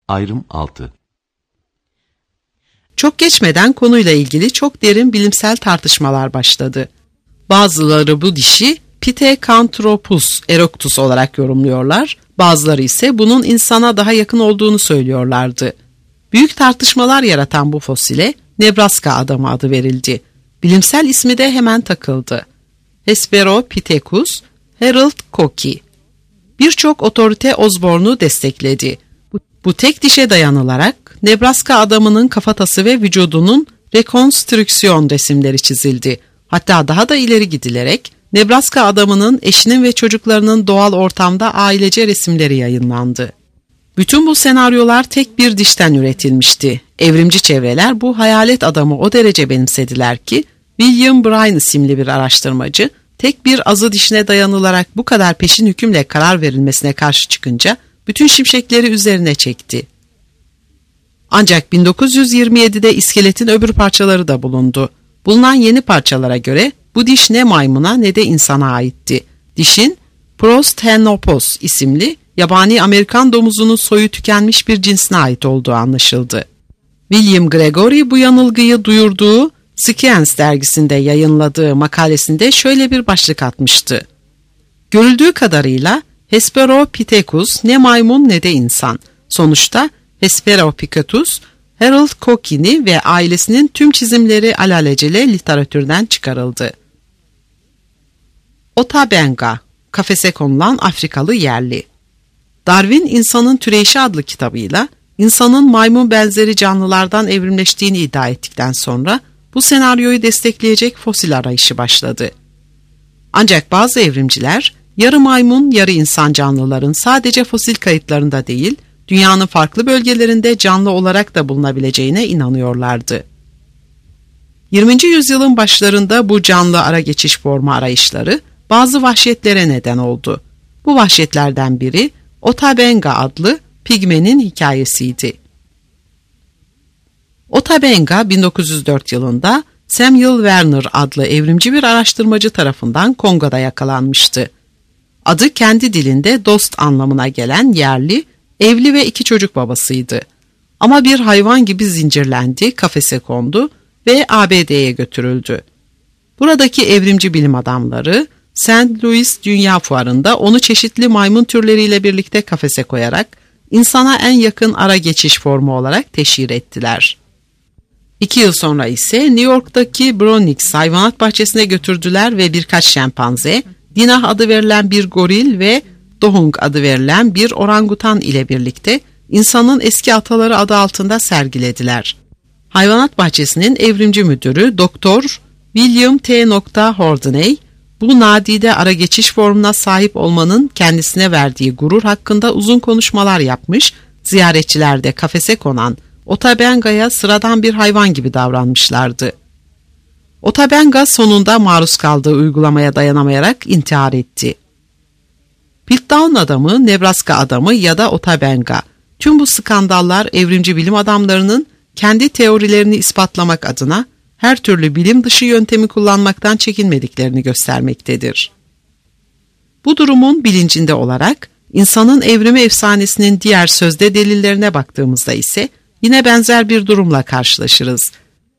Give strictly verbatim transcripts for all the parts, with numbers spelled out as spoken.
Ayrım altı. Çok geçmeden konuyla ilgili çok derin bilimsel tartışmalar başladı. Bazıları bu dişi Pithecanthropus erectus olarak yorumluyorlar, bazıları ise bunun insana daha yakın olduğunu söylüyorlardı. Büyük tartışmalar yaratan bu fosile Nebraska adamı adı verildi. Bilimsel ismi de hemen takıldı. Hesperopithecus Harold Cooke. Birçok otorite Osborne'u destekledi. Bu, bu tek dişe dayanılarak Nebraska adamının kafatası ve vücudunun rekonstrüksiyon resimleri çizildi. Hatta daha da ileri gidilerek Nebraska adamının eşinin ve çocuklarının doğal ortamda ailece resimleri yayınlandı. Bütün bu senaryolar tek bir dişten üretilmişti. Evrimci çevreler bu hayalet adamı o derece benimsediler ki William Bryan isimli bir araştırmacı tek bir azı dişine dayanılarak bu kadar peşin hükümle karar verilmesine karşı çıkınca bütün şimşekleri üzerine çekti. Ancak bin dokuz yüz yirmi yedide iskeletin öbür parçaları da bulundu. Bulunan yeni parçalara göre bu diş ne maymuna ne de insana aitti. Dişin Prosthenopos isimli yabani Amerikan domuzunun soyu tükenmiş bir cinsine ait olduğu anlaşıldı. William Gregory bu yanılgıyı duyurduğu Science dergisinde yayınladığı makalesinde şöyle bir başlık atmıştı. Görüldüğü kadarıyla Hesperopithecus ne maymun ne de insan. Sonuçta Hesperopithecus, Harold Cooke'ni ve ailesinin tüm çizimleri alelacele literatürden çıkarıldı. Otabenga, kafese konulan Afrikalı yerli. Darwin İnsanın Türeyişi adlı kitabıyla insanın maymun benzeri canlılardan evrimleştiğini iddia ettikten sonra bu senaryoyu destekleyecek fosil arayışı başladı. Ancak bazı evrimciler yarı maymun yarı insan canlıların sadece fosil kayıtlarında değil, dünyanın farklı bölgelerinde canlı olarak da bulunabileceğine inanıyorlardı. yirminci yüzyılın başlarında bu canlı ara geçiş formu arayışları bazı vahşetlere neden oldu. Bu vahşetlerden biri Otabenga adlı pigmenin hikayesiydi. Otabenga bin dokuz yüz dört yılında Samuel Werner adlı evrimci bir araştırmacı tarafından Kongo'da yakalanmıştı. Adı kendi dilinde dost anlamına gelen yerli, evli ve iki çocuk babasıydı. Ama bir hayvan gibi zincirlendi, kafese kondu ve A B D'ye götürüldü. Buradaki evrimci bilim adamları Saint Louis Dünya Fuarı'nda onu çeşitli maymun türleriyle birlikte kafese koyarak insana en yakın ara geçiş formu olarak teşhir ettiler. İki yıl sonra ise New York'taki Bronx hayvanat bahçesine götürdüler ve birkaç şempanze, Dinah adı verilen bir goril ve Dohung adı verilen bir orangutan ile birlikte insanın eski ataları adı altında sergilediler. Hayvanat bahçesinin evrimci müdürü Doktor William T. Hordeney, bu nadide ara geçiş formuna sahip olmanın kendisine verdiği gurur hakkında uzun konuşmalar yapmış, ziyaretçiler de kafese konan Otabenga'ya sıradan bir hayvan gibi davranmışlardı. Otabenga sonunda maruz kaldığı uygulamaya dayanamayarak intihar etti. Piltdown adamı, Nebraska adamı ya da Otabenga, tüm bu skandallar evrimci bilim adamlarının kendi teorilerini ispatlamak adına her türlü bilim dışı yöntemi kullanmaktan çekinmediklerini göstermektedir. Bu durumun bilincinde olarak insanın evrimi efsanesinin diğer sözde delillerine baktığımızda ise yine benzer bir durumla karşılaşırız.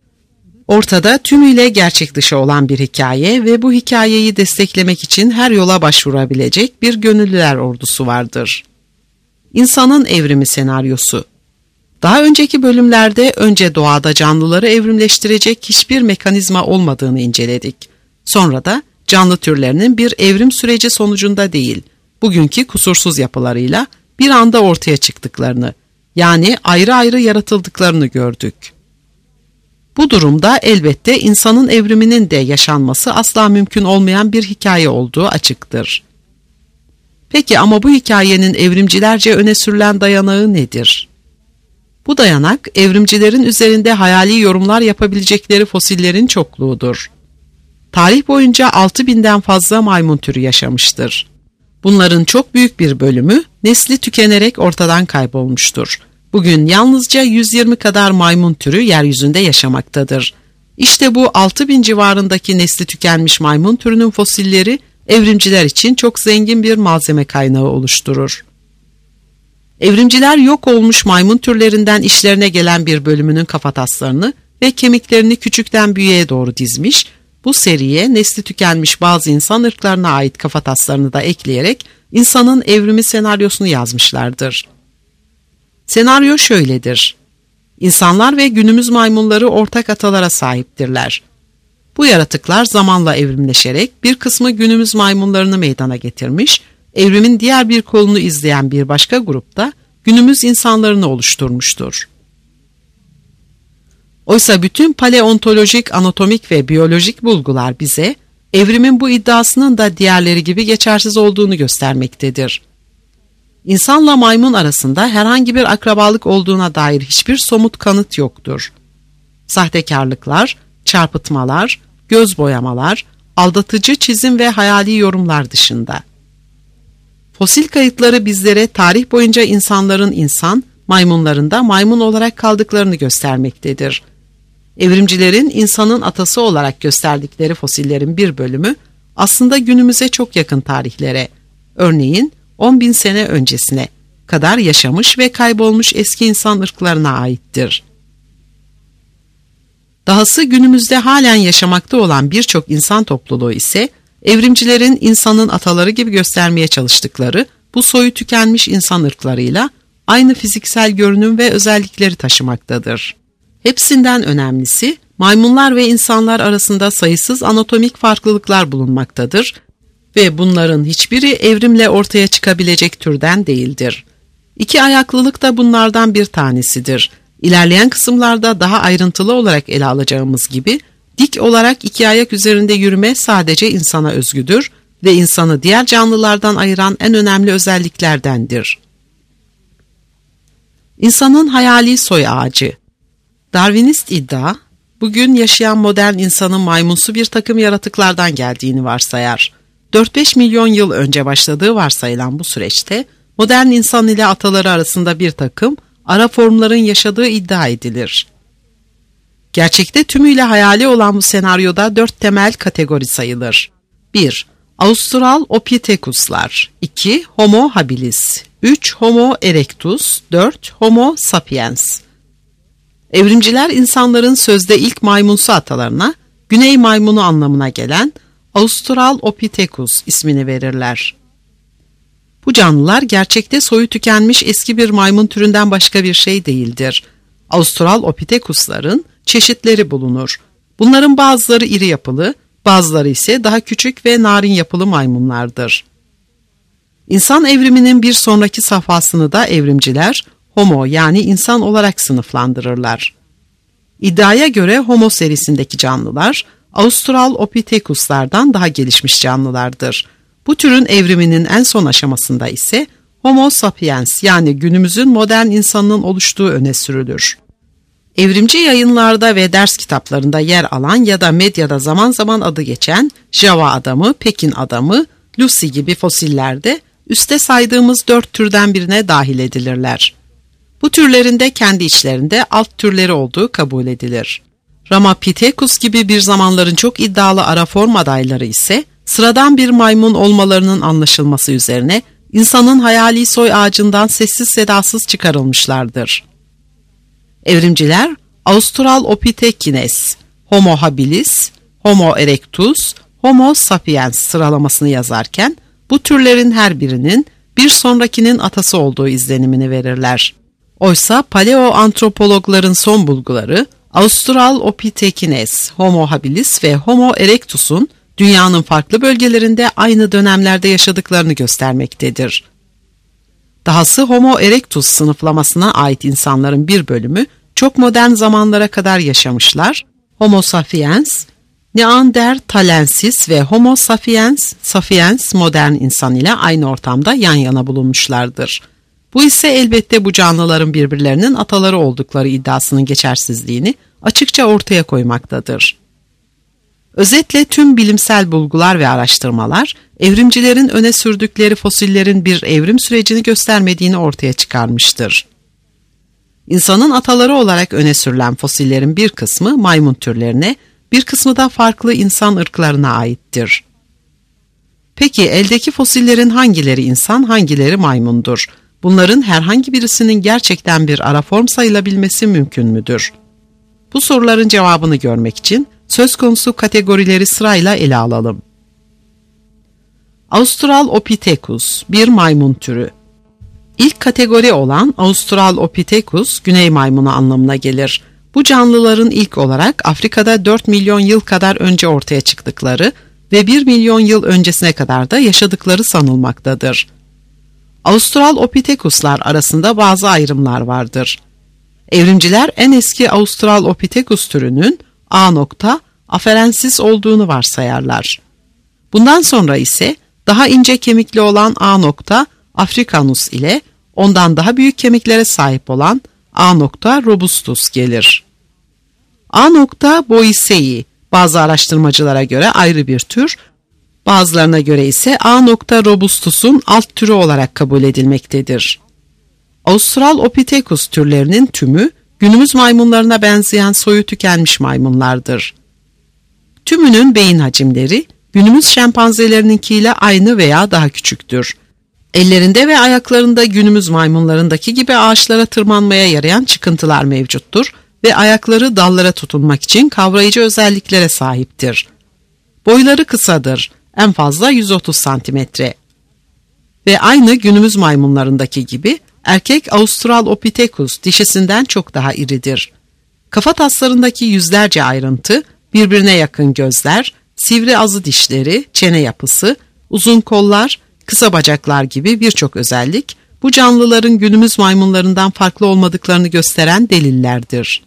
Ortada tümüyle gerçek dışı olan bir hikaye ve bu hikayeyi desteklemek için her yola başvurabilecek bir gönüllüler ordusu vardır. İnsanın evrimi senaryosu. Daha önceki bölümlerde önce doğada canlıları evrimleştirecek hiçbir mekanizma olmadığını inceledik. Sonra da canlı türlerinin bir evrim süreci sonucunda değil, bugünkü kusursuz yapılarıyla bir anda ortaya çıktıklarını, yani ayrı ayrı yaratıldıklarını gördük. Bu durumda elbette insanın evriminin de yaşanması asla mümkün olmayan bir hikaye olduğu açıktır. Peki ama bu hikayenin evrimcilerce öne sürülen dayanağı nedir? Bu dayanak, evrimcilerin üzerinde hayali yorumlar yapabilecekleri fosillerin çokluğudur. Tarih boyunca altı binden fazla maymun türü yaşamıştır. Bunların çok büyük bir bölümü nesli tükenerek ortadan kaybolmuştur. Bugün yalnızca yüz yirmi kadar maymun türü yeryüzünde yaşamaktadır. İşte bu altı bin civarındaki nesli tükenmiş maymun türünün fosilleri evrimciler için çok zengin bir malzeme kaynağı oluşturur. Evrimciler yok olmuş maymun türlerinden işlerine gelen bir bölümünün kafataslarını ve kemiklerini küçükten büyüğe doğru dizmiş, bu seriye nesli tükenmiş bazı insan ırklarına ait kafataslarını da ekleyerek insanın evrimi senaryosunu yazmışlardır. Senaryo şöyledir: İnsanlar ve günümüz maymunları ortak atalara sahiptirler. Bu yaratıklar zamanla evrimleşerek bir kısmı günümüz maymunlarını meydana getirmiş, evrimin diğer bir kolunu izleyen bir başka grupta günümüz insanlarını oluşturmuştur. Oysa bütün paleontolojik, anatomik ve biyolojik bulgular bize evrimin bu iddiasının da diğerleri gibi geçersiz olduğunu göstermektedir. İnsanla maymun arasında herhangi bir akrabalık olduğuna dair hiçbir somut kanıt yoktur. Sahtekarlıklar, çarpıtmalar, göz boyamalar, aldatıcı çizim ve hayali yorumlar dışında. Fosil kayıtları bizlere tarih boyunca insanların insan, maymunların da maymun olarak kaldıklarını göstermektedir. Evrimcilerin insanın atası olarak gösterdikleri fosillerin bir bölümü aslında günümüze çok yakın tarihlere, örneğin on bin sene öncesine kadar yaşamış ve kaybolmuş eski insan ırklarına aittir. Dahası günümüzde halen yaşamakta olan birçok insan topluluğu ise evrimcilerin insanın ataları gibi göstermeye çalıştıkları bu soyu tükenmiş insan ırklarıyla aynı fiziksel görünüm ve özellikleri taşımaktadır. Hepsinden önemlisi, maymunlar ve insanlar arasında sayısız anatomik farklılıklar bulunmaktadır ve bunların hiçbiri evrimle ortaya çıkabilecek türden değildir. İki ayaklılık da bunlardan bir tanesidir. İlerleyen kısımlarda daha ayrıntılı olarak ele alacağımız gibi, dik olarak iki ayak üzerinde yürüme sadece insana özgüdür ve insanı diğer canlılardan ayıran en önemli özelliklerdendir. İnsanın hayali soy ağacı. Darwinist iddia, bugün yaşayan modern insanın maymunsu bir takım yaratıklardan geldiğini varsayar. dört beş milyon yıl önce başladığı varsayılan bu süreçte, modern insan ile ataları arasında bir takım ara formların yaşadığı iddia edilir. Gerçekte tümüyle hayali olan bu senaryoda dört temel kategori sayılır. bir. Australopithecuslar. iki. Homo habilis. üç. Homo erectus. dört. Homo sapiens. Evrimciler insanların sözde ilk maymunsu atalarına güney maymunu anlamına gelen Australopithecus ismini verirler. Bu canlılar gerçekte soyu tükenmiş eski bir maymun türünden başka bir şey değildir. Australopithecusların çeşitleri bulunur. Bunların bazıları iri yapılı, bazıları ise daha küçük ve narin yapılı maymunlardır. İnsan evriminin bir sonraki safhasını da evrimciler Homo yani insan olarak sınıflandırırlar. İddiaya göre Homo serisindeki canlılar Australopithecuslardan daha gelişmiş canlılardır. Bu türün evriminin en son aşamasında ise Homo sapiens yani günümüzün modern insanının oluştuğu öne sürülür. Evrimci yayınlarda ve ders kitaplarında yer alan ya da medyada zaman zaman adı geçen Java adamı, Pekin adamı, Lucy gibi fosillerde üste saydığımız dört türden birine dahil edilirler. Bu türlerin de kendi içlerinde alt türleri olduğu kabul edilir. Ramapithecus gibi bir zamanların çok iddialı ara form adayları ise sıradan bir maymun olmalarının anlaşılması üzerine insanın hayali soy ağacından sessiz sedasız çıkarılmışlardır. Evrimciler Australopithecines, Homo habilis, Homo erectus, Homo sapiens sıralamasını yazarken bu türlerin her birinin bir sonrakinin atası olduğu izlenimini verirler. Oysa paleoantropologların son bulguları Australopithecines, Homo habilis ve Homo erectus'un dünyanın farklı bölgelerinde aynı dönemlerde yaşadıklarını göstermektedir. Dahası Homo erectus sınıflamasına ait insanların bir bölümü çok modern zamanlara kadar yaşamışlar. Homo sapiens, Neanderthalensis ve Homo sapiens, sapiens modern insan ile aynı ortamda yan yana bulunmuşlardır. Bu ise elbette bu canlıların birbirlerinin ataları oldukları iddiasının geçersizliğini açıkça ortaya koymaktadır. Özetle tüm bilimsel bulgular ve araştırmalar, evrimcilerin öne sürdükleri fosillerin bir evrim sürecini göstermediğini ortaya çıkarmıştır. İnsanın ataları olarak öne sürülen fosillerin bir kısmı maymun türlerine, bir kısmı da farklı insan ırklarına aittir. Peki eldeki fosillerin hangileri insan, hangileri maymundur? bunların herhangi birisinin gerçekten bir ara form sayılabilmesi mümkün müdür? Bu soruların cevabını görmek için söz konusu kategorileri sırayla ele alalım. Australopithecus, bir maymun türü. İlk kategori olan Australopithecus, güney maymunu anlamına gelir. Bu canlıların ilk olarak Afrika'da dört milyon yıl kadar önce ortaya çıktıkları ve bir milyon yıl öncesine kadar da yaşadıkları sanılmaktadır. Australopithecuslar arasında bazı ayrımlar vardır. Evrimciler en eski Australopithecus türünün A. afarensis olduğunu varsayarlar. Bundan sonra ise daha ince kemikli olan A. africanus ile ondan daha büyük kemiklere sahip olan A. robustus gelir. A. boisei bazı araştırmacılara göre ayrı bir tür, bazılarına göre ise A. robustus'un alt türü olarak kabul edilmektedir. Australopithecus türlerinin tümü günümüz maymunlarına benzeyen soyu tükenmiş maymunlardır. Tümünün beyin hacimleri günümüz şempanzelerininkiyle aynı veya daha küçüktür. Ellerinde ve ayaklarında günümüz maymunlarındaki gibi ağaçlara tırmanmaya yarayan çıkıntılar mevcuttur ve ayakları dallara tutunmak için kavrayıcı özelliklere sahiptir. Boyları kısadır, en fazla yüz otuz santimetre. Ve aynı günümüz maymunlarındaki gibi erkek Australopithecus dişisinden çok daha iridir. Kafa taslarındaki yüzlerce ayrıntı, birbirine yakın gözler, sivri azı dişleri, çene yapısı, uzun kollar, kısa bacaklar gibi birçok özellik, bu canlıların günümüz maymunlarından farklı olmadıklarını gösteren delillerdir.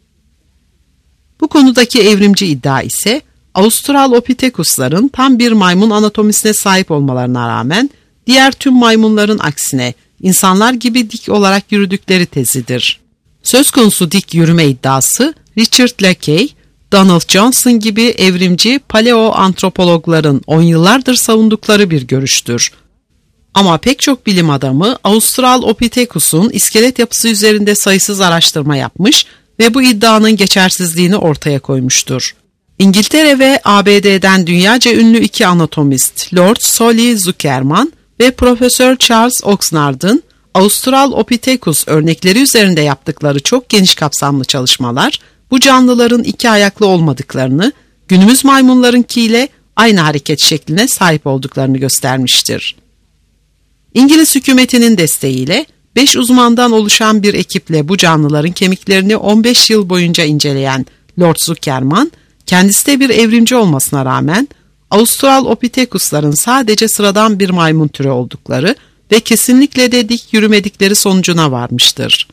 Bu konudaki evrimci iddia ise, Australopithecus'ların tam bir maymun anatomisine sahip olmalarına rağmen, diğer tüm maymunların aksine insanlar gibi dik olarak yürüdükleri tezidir. Söz konusu dik yürüme iddiası, Richard Leakey, Donald Johnson gibi evrimci paleoantropologların on yıllardır savundukları bir görüştür. Ama pek çok bilim adamı Australopithecus'un iskelet yapısı üzerinde sayısız araştırma yapmış ve bu iddianın geçersizliğini ortaya koymuştur. İngiltere ve A B D'den dünyaca ünlü iki anatomist Lord Solly Zuckerman ve Profesör Charles Oxnard'ın Australopithecus örnekleri üzerinde yaptıkları çok geniş kapsamlı çalışmalar, bu canlıların iki ayaklı olmadıklarını, günümüz maymunlarınkiyle aynı hareket şekline sahip olduklarını göstermiştir. İngiliz hükümetinin desteğiyle beş uzmandan oluşan bir ekiple bu canlıların kemiklerini on beş yıl boyunca inceleyen Lord Zuckerman, kendisi de bir evrimci olmasına rağmen Australopithecus'ların sadece sıradan bir maymun türü oldukları ve kesinlikle de dik yürümedikleri sonucuna varmıştır.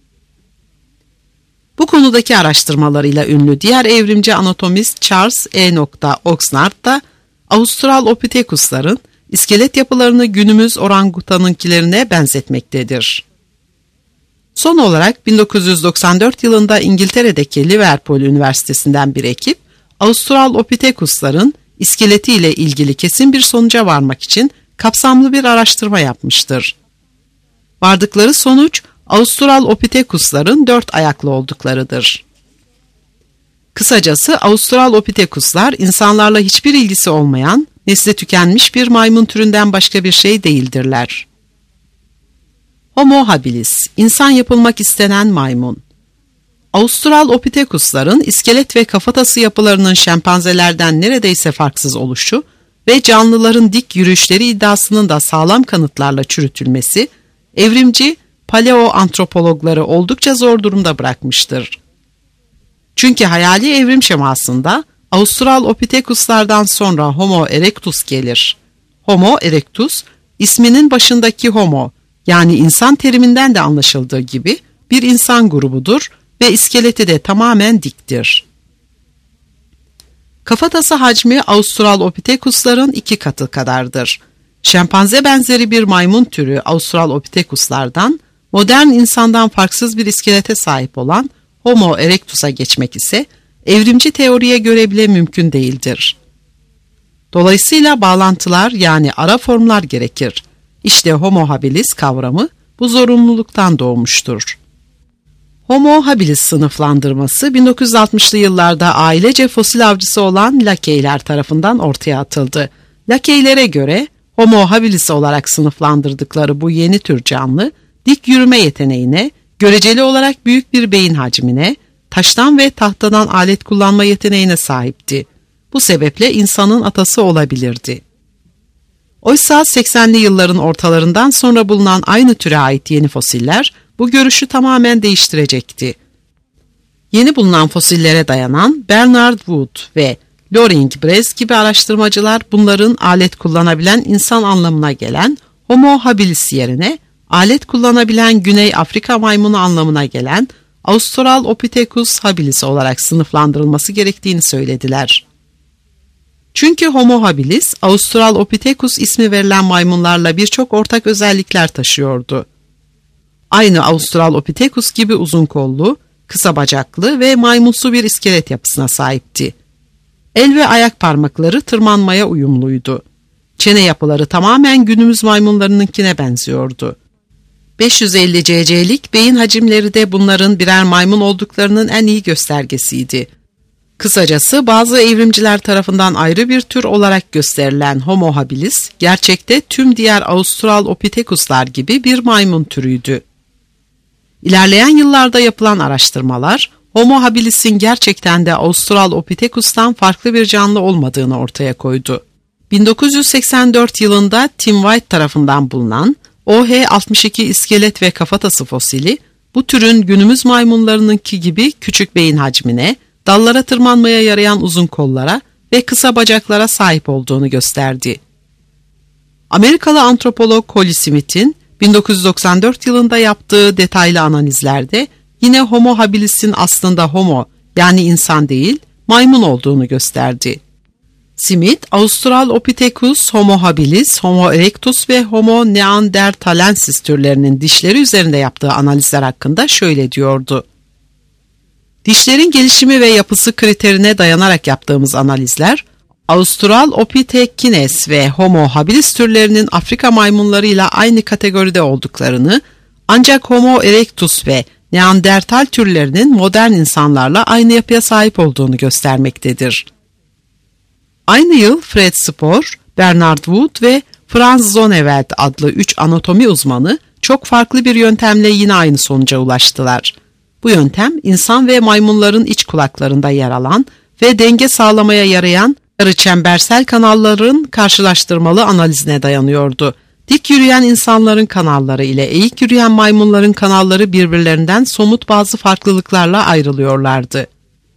Bu konudaki araştırmalarıyla ünlü diğer evrimci anatomist Charles E. Oxnard da Australopithecus'ların iskelet yapılarını günümüz orangutanınkilerine benzetmektedir. Son olarak bin dokuz yüz doksan dört yılında İngiltere'deki Liverpool Üniversitesi'nden bir ekip, Australopithecus'ların iskeleti ile ilgili kesin bir sonuca varmak için kapsamlı bir araştırma yapmıştır. Vardıkları sonuç, Australopithecus'ların dört ayaklı olduklarıdır. Kısacası Australopithecus'lar insanlarla hiçbir ilgisi olmayan, nesli tükenmiş bir maymun türünden başka bir şey değildirler. Homo habilis, insan yapılmak istenen maymun. Australopithecus'ların iskelet ve kafatası yapılarının şempanzelerden neredeyse farksız oluşu ve canlıların dik yürüyüşleri iddiasının da sağlam kanıtlarla çürütülmesi, evrimci paleoantropologları oldukça zor durumda bırakmıştır. Çünkü hayali evrim şemasında Australopithecus'lardan sonra Homo erectus gelir. Homo erectus, isminin başındaki homo, yani insan teriminden de anlaşıldığı gibi bir insan grubudur ve iskeleti de tamamen diktir. Kafatası hacmi Australopithecus'ların iki katı kadardır. Şempanze benzeri bir maymun türü Australopithecus'lardan modern insandan farksız bir iskelete sahip olan Homo erectus'a geçmek ise evrimci teoriye göre bile mümkün değildir. Dolayısıyla bağlantılar yani ara formlar gerekir. İşte Homo habilis kavramı bu zorunluluktan doğmuştur. Homo habilis sınıflandırması bin dokuz yüz altmışlı yıllarda ailece fosil avcısı olan Leakey'ler tarafından ortaya atıldı. Leakeylere göre Homo habilis olarak sınıflandırdıkları bu yeni tür canlı, dik yürüme yeteneğine, göreceli olarak büyük bir beyin hacmine, taştan ve tahtadan alet kullanma yeteneğine sahipti. Bu sebeple insanın atası olabilirdi. Oysa seksenli yılların ortalarından sonra bulunan aynı türe ait yeni fosiller bu görüşü tamamen değiştirecekti. Yeni bulunan fosillere dayanan Bernard Wood ve Loring Brez gibi araştırmacılar bunların alet kullanabilen insan anlamına gelen Homo habilis yerine alet kullanabilen Güney Afrika maymunu anlamına gelen Australopithecus habilis olarak sınıflandırılması gerektiğini söylediler. Çünkü Homo habilis, Australopithecus ismi verilen maymunlarla birçok ortak özellikler taşıyordu. Aynı Australopithecus gibi uzun kollu, kısa bacaklı ve maymunsu bir iskelet yapısına sahipti. El ve ayak parmakları tırmanmaya uyumluydu. Çene yapıları tamamen günümüz maymunlarınınkine benziyordu. beş yüz elli cc'lik beyin hacimleri de bunların birer maymun olduklarının en iyi göstergesiydi. Kısacası bazı evrimciler tarafından ayrı bir tür olarak gösterilen Homo habilis, gerçekte tüm diğer Australopithecuslar gibi bir maymun türüydü. İlerleyen yıllarda yapılan araştırmalar, Homo habilis'in gerçekten de Australopithecus'tan farklı bir canlı olmadığını ortaya koydu. bin dokuz yüz seksen dört yılında Tim White tarafından bulunan O H altmış iki iskelet ve kafatası fosili, bu türün günümüz maymunlarınınki gibi küçük beyin hacmine, dallara tırmanmaya yarayan uzun kollara ve kısa bacaklara sahip olduğunu gösterdi. Amerikalı antropolog Holly Smith'in bin dokuz yüz doksan dört yılında yaptığı detaylı analizlerde yine Homo habilis'in aslında homo yani insan değil, maymun olduğunu gösterdi. Smith, Australopithecus, Homo habilis, Homo erectus ve Homo neanderthalensis türlerinin dişleri üzerinde yaptığı analizler hakkında şöyle diyordu. Dişlerin gelişimi ve yapısı kriterine dayanarak yaptığımız analizler, Australopithecines ve Homo habilis türlerinin Afrika maymunlarıyla aynı kategoride olduklarını, ancak Homo erectus ve Neandertal türlerinin modern insanlarla aynı yapıya sahip olduğunu göstermektedir. Aynı yıl Fred Spoor, Bernard Wood ve Franz Zonneveld adlı üç anatomi uzmanı çok farklı bir yöntemle yine aynı sonuca ulaştılar. Bu yöntem insan ve maymunların iç kulaklarında yer alan ve denge sağlamaya yarayan yarı çembersel kanalların karşılaştırmalı analizine dayanıyordu. Dik yürüyen insanların kanalları ile eğik yürüyen maymunların kanalları birbirlerinden somut bazı farklılıklarla ayrılıyorlardı.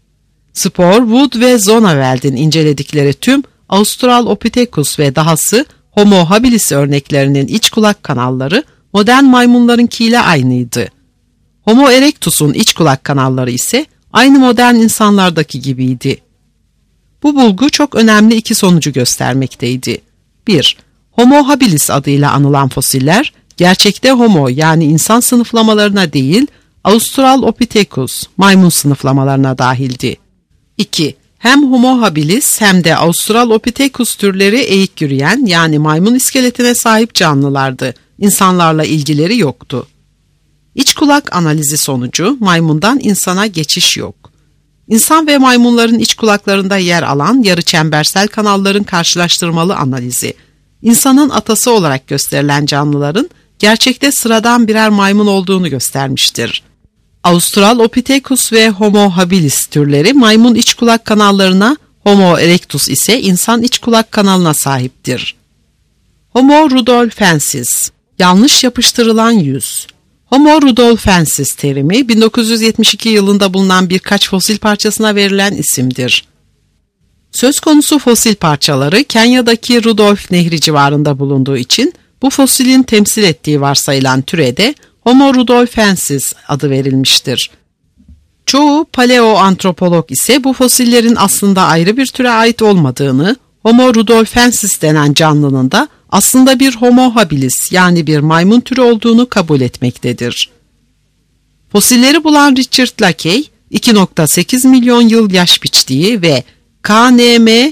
Spoor, Wood ve Zonneveld'in inceledikleri tüm Australopithecus ve dahası Homo habilis örneklerinin iç kulak kanalları modern maymunlarınkiyle aynıydı. Homo erectus'un iç kulak kanalları ise aynı modern insanlardaki gibiydi. Bu bulgu çok önemli iki sonucu göstermekteydi. bir Homo habilis adıyla anılan fosiller, gerçekte Homo yani insan sınıflamalarına değil, Australopithecus, maymun sınıflamalarına dahildi. iki Hem Homo habilis hem de Australopithecus türleri eğik yürüyen yani maymun iskeletine sahip canlılardı. İnsanlarla ilgileri yoktu. İç kulak analizi sonucu maymundan insana geçiş yok. İnsan ve maymunların iç kulaklarında yer alan yarı çembersel kanalların karşılaştırmalı analizi, insanın atası olarak gösterilen canlıların gerçekte sıradan birer maymun olduğunu göstermiştir. Australopithecus ve Homo habilis türleri maymun iç kulak kanallarına, Homo erectus ise insan iç kulak kanalına sahiptir. Homo rudolfensis, yanlış yapıştırılan yüz. Homo rudolfensis terimi bin dokuz yüz yetmiş iki yılında bulunan birkaç fosil parçasına verilen isimdir. Söz konusu fosil parçaları Kenya'daki Rudolf Nehri civarında bulunduğu için bu fosilin temsil ettiği varsayılan türe de Homo rudolfensis adı verilmiştir. Çoğu paleoantropolog ise bu fosillerin aslında ayrı bir türe ait olmadığını, Homo rudolfensis denen canlının da aslında bir Homo habilis yani bir maymun türü olduğunu kabul etmektedir. Fosilleri bulan Richard Leakey, iki virgül sekiz milyon yıl yaş biçtiği ve K N M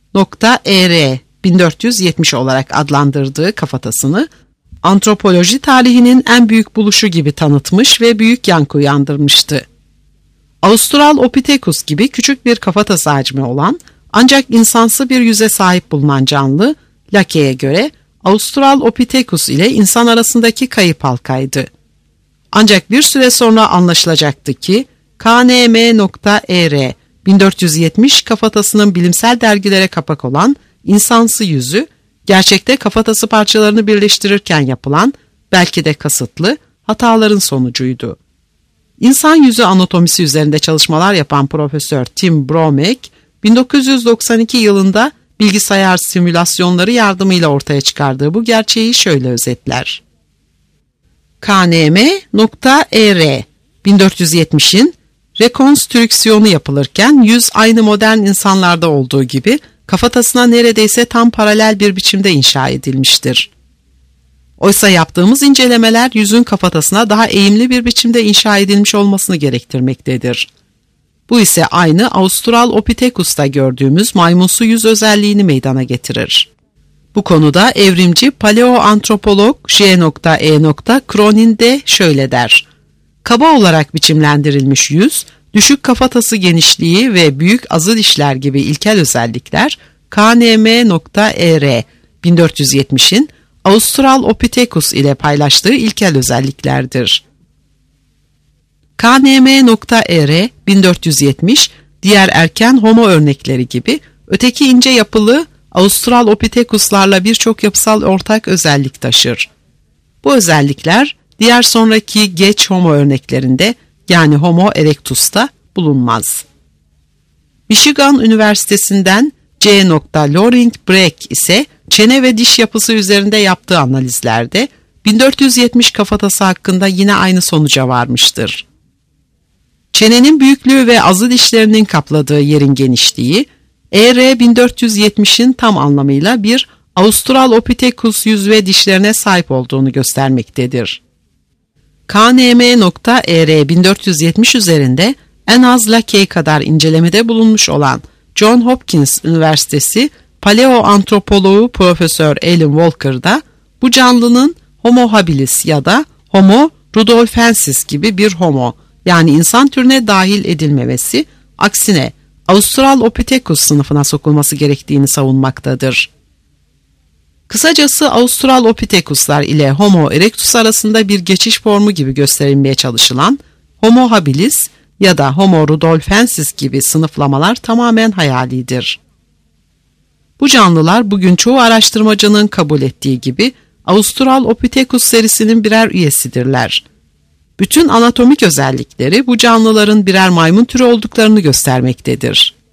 E R bin dört yüz yetmiş olarak adlandırdığı kafatasını, antropoloji tarihinin en büyük buluşu gibi tanıtmış ve büyük yankı uyandırmıştı. Australopithecus gibi küçük bir kafatası hacmi olan ancak insansı bir yüze sahip bulunan canlı, Leakey'e göre Australopithecus ile insan arasındaki kayıp halkaydı. Ancak bir süre sonra anlaşılacaktı ki K N M R bin dört yüz yetmiş kafatasının bilimsel dergilere kapak olan insansı yüzü, gerçekte kafatası parçalarını birleştirirken yapılan, belki de kasıtlı, hataların sonucuydu. İnsan yüzü anatomisi üzerinde çalışmalar yapan Profesör Tim Bromek, bin dokuz yüz doksan iki yılında bilgisayar simülasyonları yardımıyla ortaya çıkardığı bu gerçeği şöyle özetler. K N M R bin dört yüz yetmişin rekonstrüksiyonu yapılırken yüz aynı modern insanlarda olduğu gibi kafatasına neredeyse tam paralel bir biçimde inşa edilmiştir. Oysa yaptığımız incelemeler yüzün kafatasına daha eğimli bir biçimde inşa edilmiş olmasını gerektirmektedir. Bu ise aynı Australopithecus'ta gördüğümüz maymunsu yüz özelliğini meydana getirir. Bu konuda evrimci paleoantropolog J E Cronin de şöyle der. Kaba olarak biçimlendirilmiş yüz, düşük kafatası genişliği ve büyük azı dişler gibi ilkel özellikler K N M R bin dört yüz yetmişin Australopithecus ile paylaştığı ilkel özelliklerdir. K N M R bin dört yüz yetmiş, diğer erken Homo örnekleri gibi öteki ince yapılı Australopithecus'larla birçok yapısal ortak özellik taşır. Bu özellikler diğer sonraki geç Homo örneklerinde, yani Homo erectus'ta bulunmaz. Michigan Üniversitesi'nden C. Loring Breck ise çene ve diş yapısı üzerinde yaptığı analizlerde bin dört yüz yetmiş kafatası hakkında yine aynı sonuca varmıştır. Çenenin büyüklüğü ve azı dişlerinin kapladığı yerin genişliği, E R bin dört yüz yetmişin tam anlamıyla bir Australopithecus yüz ve dişlerine sahip olduğunu göstermektedir. K N M R bin dört yüz yetmiş üzerinde en az Lackey kadar incelemede bulunmuş olan John Hopkins Üniversitesi paleoantropoloğu Profesör Alan Walker da bu canlının Homo habilis ya da Homo rudolfensis gibi bir homo, yani insan türüne dahil edilmemesi, aksine Australopithecus sınıfına sokulması gerektiğini savunmaktadır. Kısacası Australopithecus'lar ile Homo erectus arasında bir geçiş formu gibi gösterilmeye çalışılan Homo habilis ya da Homo rudolfensis gibi sınıflamalar tamamen hayalidir. Bu canlılar bugün çoğu araştırmacının kabul ettiği gibi Australopithecus serisinin birer üyesidirler. Bütün anatomik özellikleri bu canlıların birer maymun türü olduklarını göstermektedir.